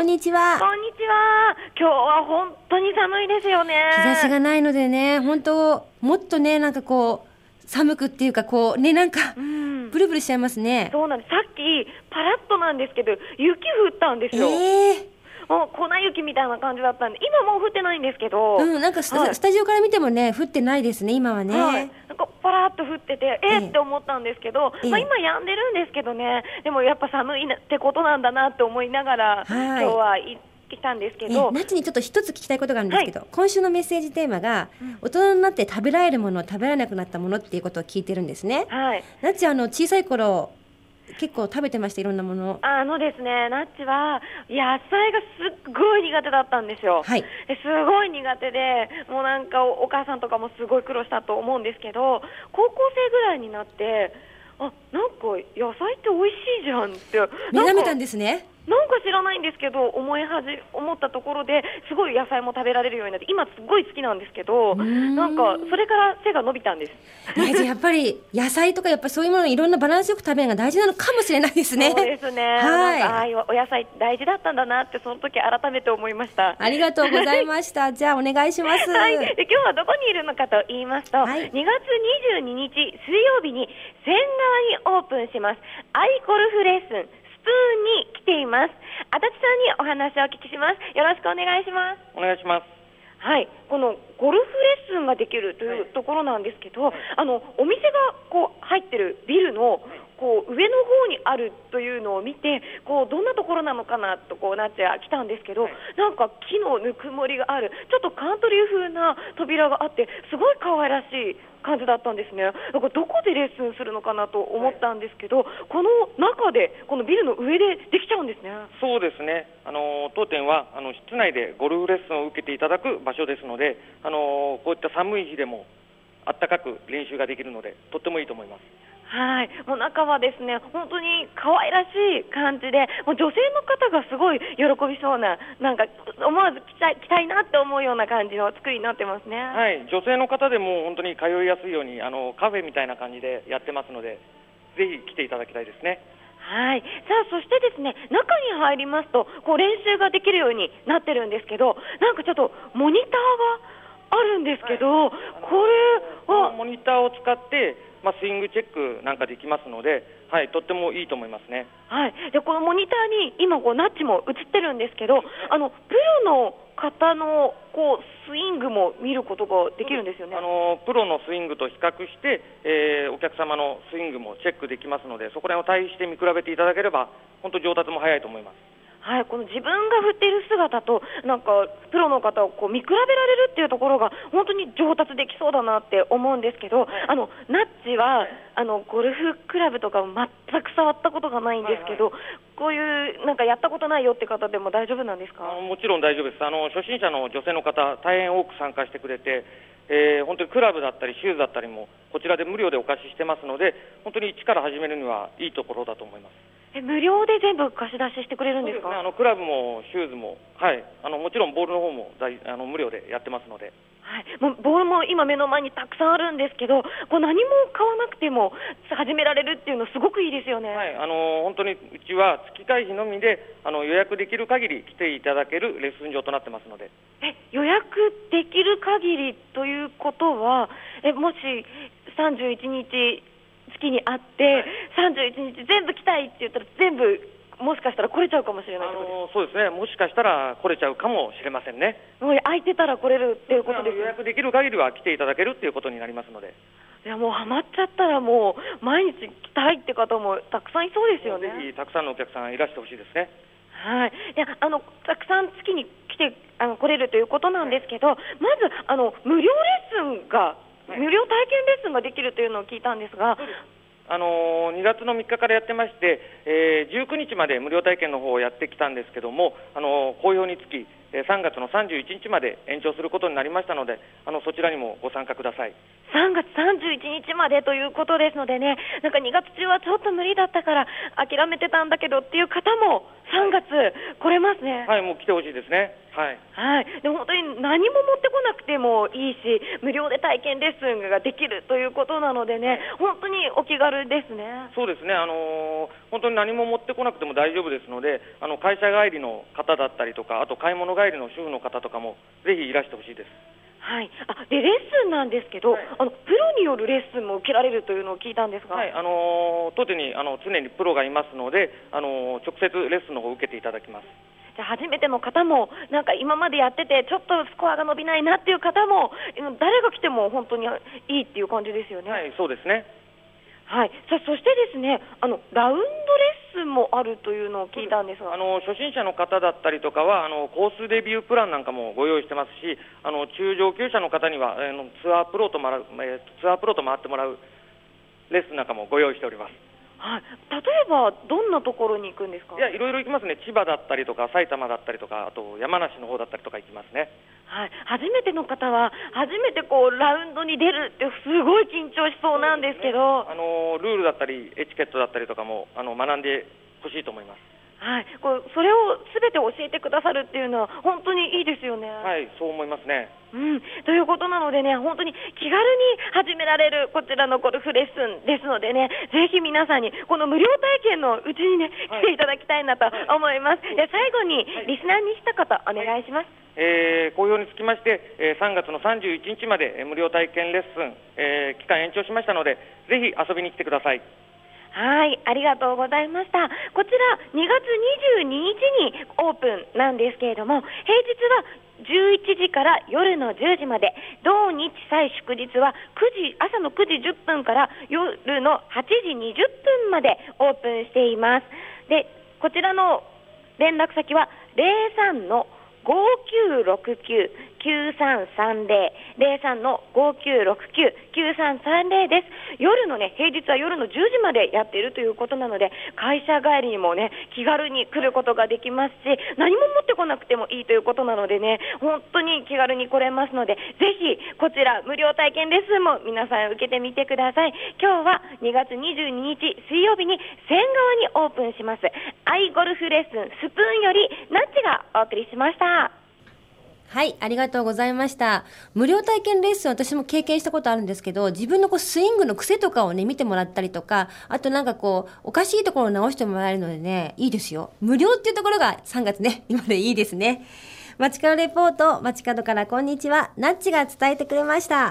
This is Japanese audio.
にちは。 こんにちは。今日は本当に寒いですよね。 日差しがないのでね、本当もっとね、なんかこう寒くっていうかこうね、なんかブルブルしちゃいますね。 そうなんです。さっきパラッとなんですけど雪降ったんですよ。もう粉雪みたいな感じだったんで、今もう降ってないんですけど、 なんかスタジオから見てもね、降ってないですね、今はね。 なんかパラッと降ってて、って思ったんですけど、今止んでるんですけどね、でもやっぱ寒いってことなんだなって思いながら、今日は行ってきたんですけど、 ナッチにちょっと一つ聞きたいことがあるんですけど、今週のメッセージテーマが、大人になって食べられるもの、食べられなくなったものっていうことを聞いてるんですね。ナッチ小さい頃結構食べてました、いろんなもの。 ですね、ナッチは野菜がすっごい苦手だったんですよ。すごい苦手で、もうなんかお母さんとかもすごい苦労したと思うんですけど、高校生ぐらいになって、なんか野菜って美味しいじゃんって目覚めたんですね。 なんか知らないんですけど思ったところですごい野菜も食べられるようになって、今すごい好きなんですけど、なんかそれから背が伸びたんです。 やっぱり野菜とかやっぱそういうものいろんなバランスよく食べるのが大事なのかもしれないですね。 そうですね。なんかお野菜大事だったんだなってその時改めて思いました。 ありがとうございました。じゃあお願いします。 で今日はどこにいるのかと言いますと、2月22日水曜日に仙川にオープンしますアイゴルフレッスンスプーンに来ています。足立さんにお話をお聞きします。よろしくお願いします。 お願いします。 このゴルフレッスンができるというところなんですけど、お店が入ってるビルの上の方にあるというのを見て、どんなところなのかなとなっちゃ来たんですけど、なんか木のぬくもりがある、ちょっとカントリー風な扉があって、すごい可愛らしい感じだったんですね。だからどこでレッスンするのかなと思ったんですけど、この中でこのビルの上でできちゃうんですね。 そうですね。当店は室内でゴルフレッスンを受けていただく場所ですので、こういった寒い日でもあったかく練習ができるのでとってもいいと思います。 もう中はですね、本当に可愛らしい感じで、もう女性の方がすごい喜びそうな、なんか思わず来たいなって思うような感じの作りになってますね。 女性の方でも本当に通いやすいようにカフェみたいな感じでやってますので、ぜひ来ていただきたいですね。 そしてですね、中に入りますと練習ができるようになってるんですけど、なんかちょっとモニターがあるんですけど、これはモニターを使ってスイングチェックなんかできますので、とってもいいと思いますね。 でこのモニターに今ナッチも映ってるんですけど、プロの方のスイングも見ることができるんですよね。 プロのスイングと比較して、お客様のスイングもチェックできますので、そこら辺を対比して見比べていただければ本当上達も早いと思います。 この自分が振っている姿となんかプロの方を見比べられるっていうところが本当に上達できそうだなって思うんですけど、ナッチはゴルフクラブとか全く触ったことがないんですけど、こういうなんかやったことないよって方でも大丈夫なんですか？ もちろん大丈夫です。初心者の女性の方大変多く参加してくれて、本当にクラブだったりシューズだったりもこちらで無料でお貸ししてますので、本当に一から始めるにはいいところだと思います。 無料で全部貸し出ししてくれるんですか？ そうですね、クラブもシューズも、もちろんボールの方も無料でやってますので。 もうボールも今目の前にたくさんあるんですけど、何も買わなくても始められるっていうのすごくいいですよね。 本当にうちは月会費のみで予約できる限り来ていただけるレッスン場となってますので。 予約できる限りということは、もし31日月にあって、31日全部来たいって言ったら全部もしかしたら来れちゃうかもしれないってことです。 そうですね、もしかしたら来れちゃうかもしれませんね。 もう空いてたら来れるっていうことです。 予約できる限りは来ていただけるっていうことになりますので。 いやもうハマっちゃったらもう毎日来たいって方もたくさんいそうですよね。 ぜひたくさんのお客さんいらしてほしいですね。 でたくさん月に来て来れるということなんですけど、まず無料レッスンが、無料体験レッスンができるというのを聞いたんですが、 2月の3日からやってまして、19日まで無料体験の方をやってきたんですけども、好評につき3月の31日まで延長することになりましたので、そちらにもご参加ください。 3月31日までということですのでね、なんか2月中はちょっと無理だったから諦めてたんだけどっていう方も3月来れますね。 はい、もう来てほしいですね。はい。 はい。で本当に何も持ってこなくてもいいし、無料で体験レッスンができるということなのでね、本当にお気軽ですね。 そうですね。本当に何も持ってこなくても大丈夫ですので、会社帰りの方だったりとか、あと買い物帰りの主婦の方とかもぜひいらしてほしいです。 はい、でレッスンなんですけど、はい、プロによるレッスンも受けられるというのを聞いたんですが、 はい、当店に常にプロがいますので、直接レッスンの方を受けていただきます。 じゃあ初めての方も、なんか今までやっててちょっとスコアが伸びないなっていう方も、誰が来ても本当にいいっていう感じですよね。 はい、そうですね。 はい、そしてですね、ラウンドレッスンもあるというのを聞いたんですが、 初心者の方だったりとかはコースレビュープランなんかもご用意してますし、中上級者の方にはツアープロと回ってもらうレッスンなんかもご用意しております。 はい、例えばどんなところに行くんですか？ いや、いろいろ行きますね。千葉だったりとか埼玉だったりとか、あと山梨の方だったりとか行きますね。 はい、初めての方は初めてラウンドに出るってすごい緊張しそうなんですけど、 ルールだったりエチケットだったりとかも学んでほしいと思います。 はい、それをすべて教えてくださるっていうのは本当にいいですよね。 はい、そう思いますね。 ということなのでね、本当に気軽に始められるこちらのゴルフレッスンですのでね、ぜひ皆さんにこの無料体験のうちにね、来ていただきたいなと思います。で最後にリスナーに一言お願いします。 好評につきまして、3月の31日まで無料体験レッスン、期間延長しましたので、ぜひ遊びに来てください。 はい、ありがとうございました。こちら2月22日にオープンなんですけれども、平日は11時から夜の10時まで、同日祭祝日は朝の9時10分から夜の8時20分までオープンしています。で、こちらの連絡先は03-5969-9330 03-5969-9330です。夜のね、平日は夜の10時までやっているということなので、会社帰りにもね、気軽に来ることができますし、何も持ってこなくてもいいということなのでね、本当に気軽に来れますので、ぜひこちら無料体験レッスンも皆さん受けてみてください。今日は2月22日水曜日に仙川にオープンしますアイゴルフレッスンスプーンよりナッチがお送りしました。 はい、ありがとうございました。無料体験レッスン、私も経験したことあるんですけど、自分のスイングの癖とかをね、見てもらったりとか、あとおかしいところを直してもらえるのでね、いいですよ。無料っていうところが3月ね、今でいいですね。街角レポート、街角からこんにちは、ナッチが伝えてくれました。